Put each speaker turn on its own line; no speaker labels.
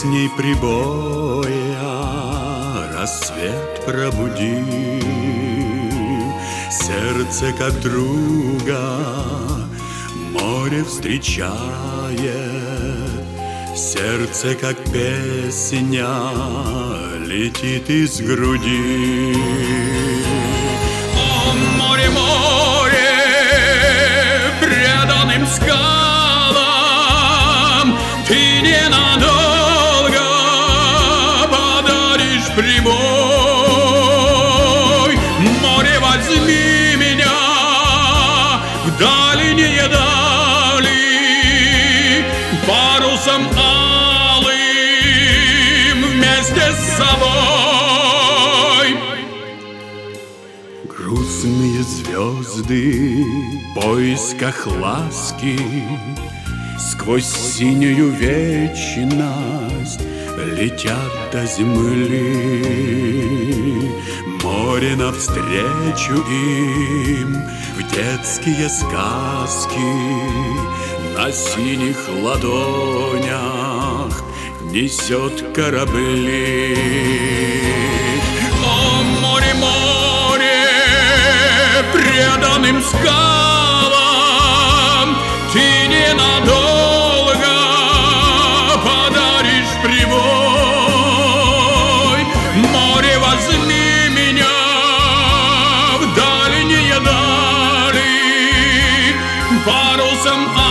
песней прибоя рассвет пробуди, сердце как друга море встречает, сердце как песня летит из груди. О, море, море, преданным скалам ты ненадолго подаришь прибой. Море, возьми меня в дальние дали парусом алым вместе с собой. Грустные звезды в поисках ласки сквозь синюю вечность летят до земли. Море навстречу им в детские сказки на синих ладонях несет корабли. О, море, море, преданным скалам ты ненадолго подаришь прибой. Море, возьми меня в дальние дали парусом